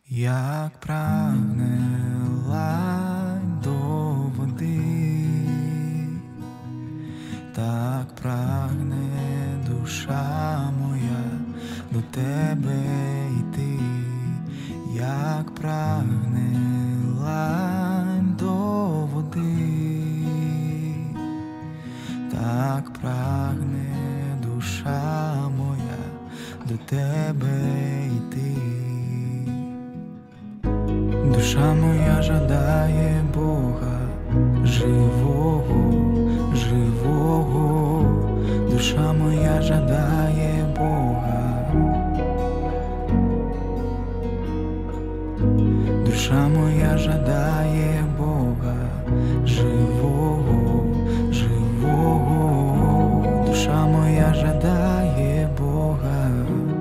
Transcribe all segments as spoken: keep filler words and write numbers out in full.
Як прагне лань до води, так прагне душа моя до тебе йти, як прагне лань до води, так прагне душа моя до тебе йти. Душа моя жадає Бога живого, живого. Душа моя жадає Бога. Душа моя жадає Бога живого, живого. Душа моя жадає Бога.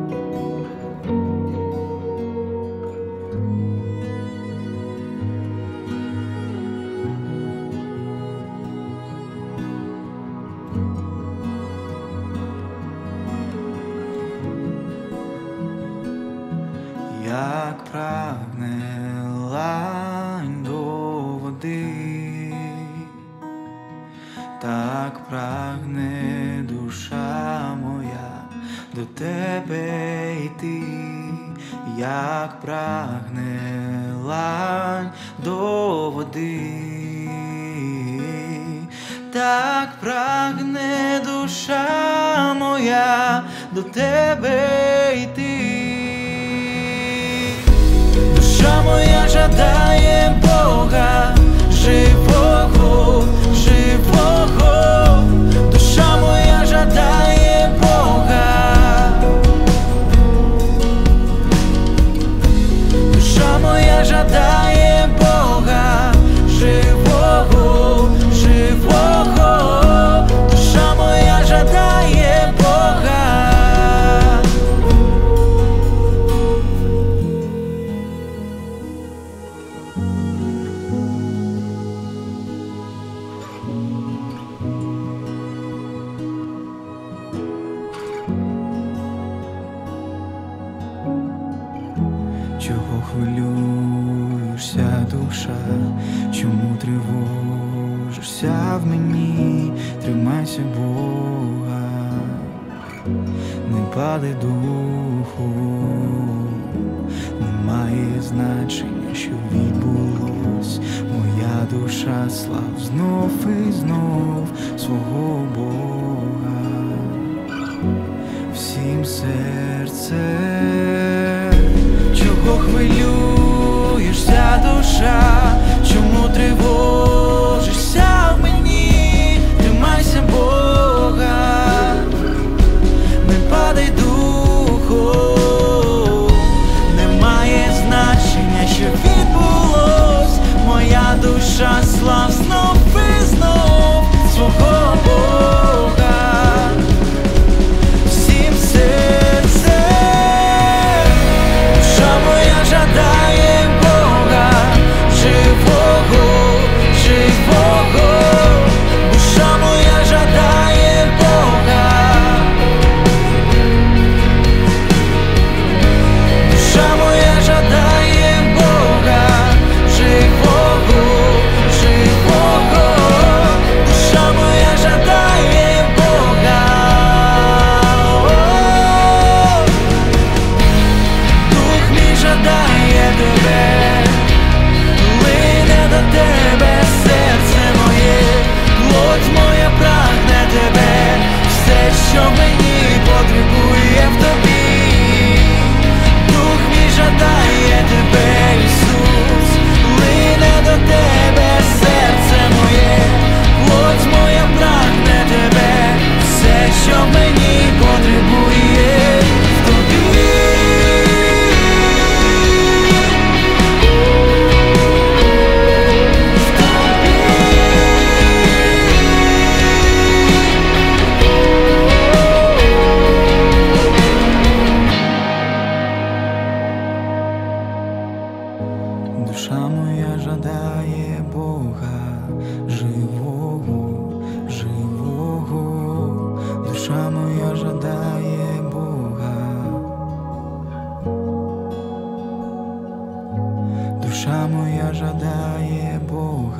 Як прагне лань до води, так прагне душа моя до тебе йти, як прагне лань до води, так прагне душа моя до тебе йти. Душа моя жадає Бога живого, живого. Душа моя жадає Бога. Душа моя жадає Бога живого, живого. Душа моя жадає Бога. Чого хвилюєшся, душа? Чому тривожишся в мені? Тримайся Бога, не падай духу. Немає значення, що відбулось. Моя душа слав знов і знов свого Бога. Всім серцем. Чого хвилюєшся, душа? Чому тривожишся в мені? Тримайся Бога, не падай духом. Немає значення, що відбулось. Моя душа слав знов і знов свого Бога. Всім серцем. Душа моя жадає Бога живого, живого. Душа моя жадає Бога. Душа моя жадає Бога живого, живого. Душа моя жадає Бога. Дух мій жадає тебе, лине до тебе серце моє, плоть моя прагне тебе, все, що мені потребує в тобі. Дух мій жадає тебе, Ісус, лине до тебе серце моє, плоть моя прагне тебе, все, що мені потребує в тобі. Душа моя жадає Бога живого, живого. Душа моя жадає Бога. душа моя жадає Бога.